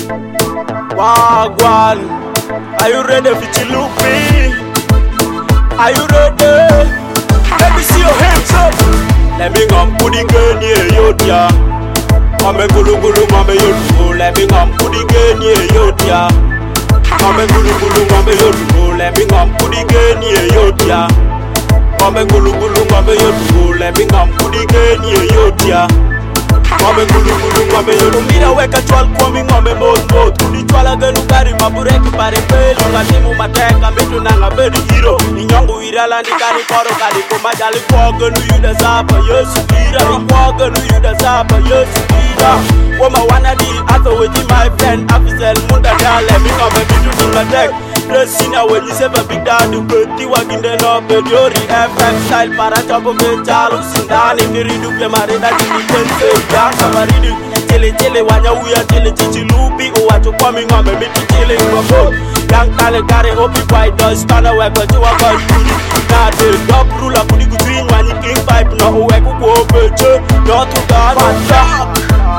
Wagwan, are you ready for Chilupi? Are you ready? Let me see your hands up. Let me come put the gun near you, dear. Mame gulu gulu, mame yodu. Let me come put the gun near you, dear. Mame gulu gulu, mame yodu. Let me come put the gun near you, dear. Mame gulu gulu, mame yodu. Let me come put the gun near you, dear. Mame gulu gulu, mame yodu. Mira weka chwal kwami ngome mot. Kuni chwala genu kari mabureki pare pelo. Ngatimu mateka mitu nanga bedi hero. Inyongu irala nikani koro kali kumajali kwa genu yuda zapa yesu kira. Kwa genu yuda zapa yesu kira. Woma wana di ato weji my friend. Afisel munda dale mi ngome bitu ningatek. Resina when you say big daddy beti waginde no bediori FM style para chabo mechalo sindani kiridu pia marida jikitense ya kamaridi chele wanya uya chele chichilupi uwacho kwa mingome miti chele kwa yang kale kare hopi white does stana weko chiwa kwa yuri na de dog rula kuni kutwin wani king pipe no uweku kwa peche no to God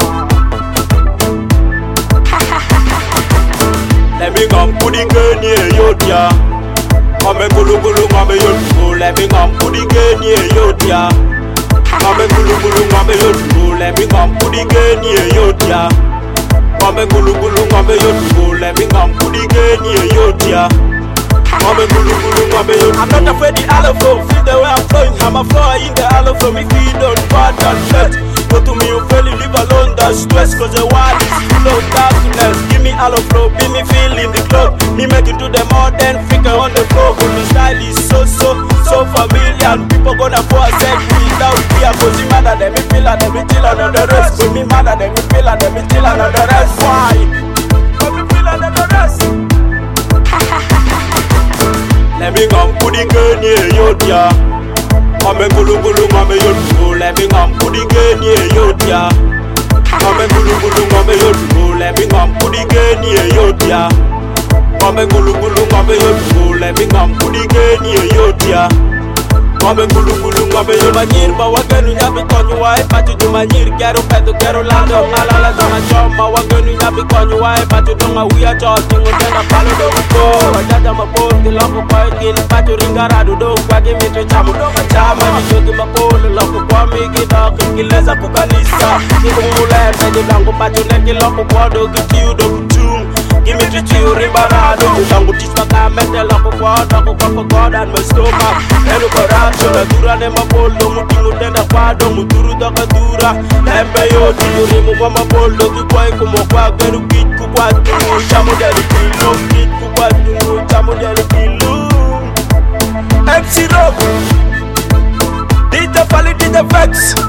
let me come put the gun near you, dear. Mame gulu gulu, mame yodu. Let me come put the gun near you, dear. Mame gulu gulu, mame yodu. Let me come put the gun near you, dear. Mame gulu gulu, mame yodu. Let me come put the gun near you, dear. Mame gulu gulu, mame yodu. I'm not afraid the hollow flow. Feel the way I'm flowing. I'm a flower in the hollow flow. Me feel don't part and fret. Go to me, you feel it, leave alone the stress. Cause the world is full of darkness. Give me hollow flow, be me feeling the club. Me make it to the modern figure on the floor. Cause the style is so familiar. And people gonna forsake me without fear. Cause me mad at them, me feel at them, me chill another rest. Cause me mad at them, me feel at them, me chill another rest. Why? Cause me feel another rest. Let me come put the gun near you, dear. Mame gulu gulu, mame yodu. Let me come put the gun near you, dear. Mame gulu gulu, mame yodu. Let me come put the gun near you, dear. Mame gulu gulu, mame yodu. Let me come put the gun near you, dear. Mame gulu gulu, mame yodu. Manyir bawagenu nyabi konyu wae patu jumanyir kero petu kero lando alala zama choma wagenu nyabi konyu wae patu donga uya choti ngutenda palo dongo wajaja mapoli loko kwa ikini patu ringaradu dongo kwa gimito chamu chama nishoki mapoli loko kwa migi doki kileza kukanisa kikumule meji blangu patu neki loko kwa doki kiu doku chung gimito chiu ribarado Utangu tisma kamete loko kwa doko kwa God and my stomach Enu corruption adura ne mapolo mutingu tenda kwa dongu turu doka dura Lembe yoti yurimu kwa mapolo kikwa ikumo kwa geru kitu kwa tungu Chamu deli kilu kitu kwa tungu Chamu deli kilu MC Rock DJ Fali DJ Vex